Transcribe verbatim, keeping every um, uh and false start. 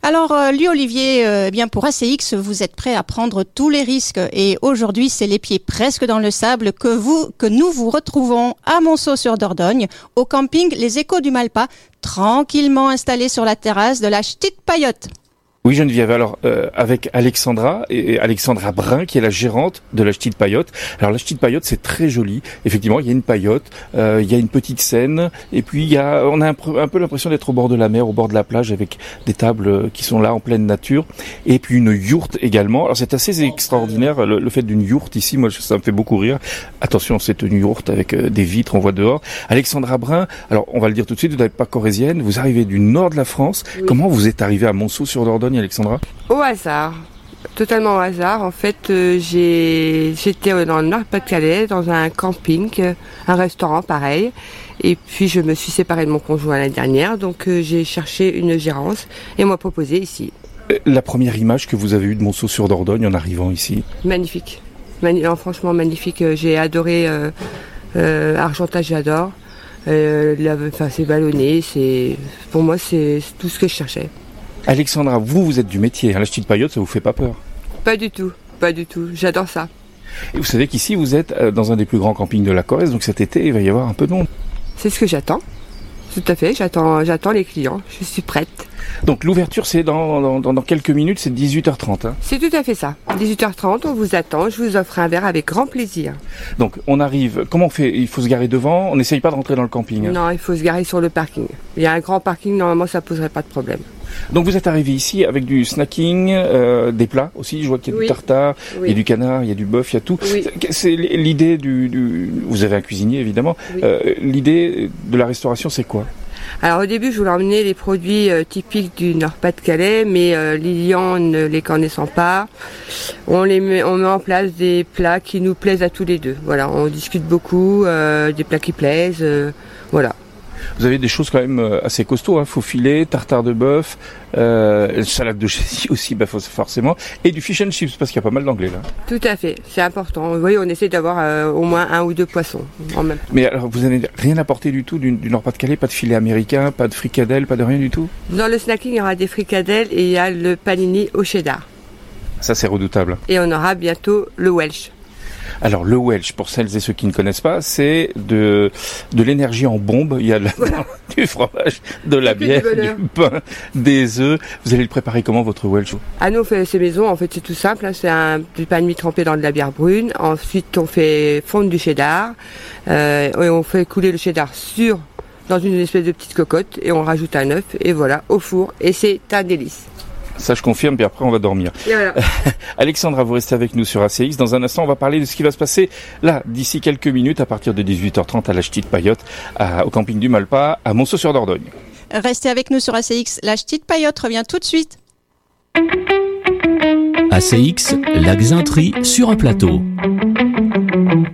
Alors, euh, lui, Olivier, euh, eh bien pour A C X, vous êtes prêt à prendre tous les risques. Et aujourd'hui, c'est les pieds presque dans le sable que vous, que nous vous retrouvons à Monceau-sur-Dordogne, au camping Les Échos du Malpas, tranquillement installé sur la terrasse de la Ch'tite Paillote. Oui, Geneviève, alors euh, avec Alexandra, et, et Alexandra Brun, qui est la gérante de la Ch'tite Paillote. Alors la Ch'tite Paillote, c'est très joli. Effectivement, il y a une paillote, euh, il y a une petite scène, et puis il y a, on a un, un peu l'impression d'être au bord de la mer, au bord de la plage, avec des tables qui sont là en pleine nature, et puis une yourte également. Alors c'est assez extraordinaire le, le fait d'une yourte ici. Moi, ça me fait beaucoup rire. Attention, c'est une yourte avec euh, des vitres, on voit dehors. Alexandra Brun, alors on va le dire tout de suite, vous n'êtes pas corrézienne, vous arrivez du nord de la France. Oui. Comment vous êtes arrivé à Monceau-sur-Dordogne, Alexandra? Au hasard, totalement au hasard. En fait, euh, j'ai, j'étais dans le Nord-Pas-de-Calais, dans un camping, euh, un restaurant pareil. Et puis je me suis séparée de mon conjoint l'année dernière, donc euh, j'ai cherché une gérance et on m'a proposé ici. La première image que vous avez eue de Monceau-sur-Dordogne en arrivant ici? Magnifique, Mani- non, franchement magnifique. J'ai adoré euh, euh, Argentat, j'adore. Euh, la, enfin, c'est vallonné, c'est, pour moi c'est, c'est tout ce que je cherchais. Alexandra, vous, vous êtes du métier, hein, la Ch'tite Paillote, ça vous fait pas peur? Pas du tout, pas du tout, j'adore ça. Et vous savez qu'ici, vous êtes dans un des plus grands campings de la Corrèze, donc cet été, il va y avoir un peu de monde. C'est ce que j'attends, tout à fait, j'attends, j'attends les clients, je suis prête. Donc l'ouverture, c'est dans, dans, dans quelques minutes, c'est dix-huit heures trente. Hein. C'est tout à fait ça, dix-huit heures trente, on vous attend, je vous offre un verre avec grand plaisir. Donc on arrive, comment on fait? Il faut se garer devant, on n'essaye pas de rentrer dans le camping? Non, il faut se garer sur le parking. Il y a un grand parking, normalement ça poserait pas de problème. Donc vous êtes arrivé ici avec du snacking, euh, des plats aussi, je vois qu'il y a oui. du tartare, oui. il y a du canard, il y a du bœuf, il y a tout. Oui. C'est l'idée du, du... Vous avez un cuisinier évidemment, oui. euh, l'idée de la restauration c'est quoi? Alors au début je voulais emmener les produits euh, typiques du Nord-Pas-de-Calais, mais euh, Lilian ne les connaissant pas, on, les met, on met en place des plats qui nous plaisent à tous les deux. Voilà, on discute beaucoup, euh, des plats qui plaisent, euh, voilà. Vous avez des choses quand même assez costauds, hein, faux filet, tartare de bœuf, euh, salade de châssis aussi, bah, forcément, et du fish and chips, parce qu'il y a pas mal d'anglais là. Tout à fait, c'est important. Vous voyez, on essaie d'avoir euh, au moins un ou deux poissons en même temps. Mais alors, vous n'avez rien apporté du tout du, du Nord-Pas-de-Calais, pas de filet américain, pas de fricadelle, pas de rien du tout? Dans le snacking, il y aura des fricadelles et il y a le panini au cheddar. Ça, c'est redoutable. Et on aura bientôt le Welsh. Alors le Welsh, pour celles et ceux qui ne connaissent pas, c'est de de l'énergie en bombe. Il y a de voilà. du fromage, de la bière, du pain, des œufs. Vous allez le préparer comment votre Welsh? Ah nous on fait ces maisons, en fait c'est tout simple. Hein. C'est un du pain de mie trempé dans de la bière brune. Ensuite on fait fondre du cheddar euh, et on fait couler le cheddar sur dans une espèce de petite cocotte et on rajoute un œuf et voilà au four et c'est un délice. Ça, je confirme, puis après, on va dormir. Voilà. Alexandra, vous restez avec nous sur A C X. Dans un instant, on va parler de ce qui va se passer là, d'ici quelques minutes, à partir de dix-huit heures trente, à la Ch'tite Paillote, à, au camping du Malpas, à Monceau-sur-Dordogne. Restez avec nous sur A C X. La Ch'tite Paillote revient tout de suite. A C X, la Xintrie sur un plateau.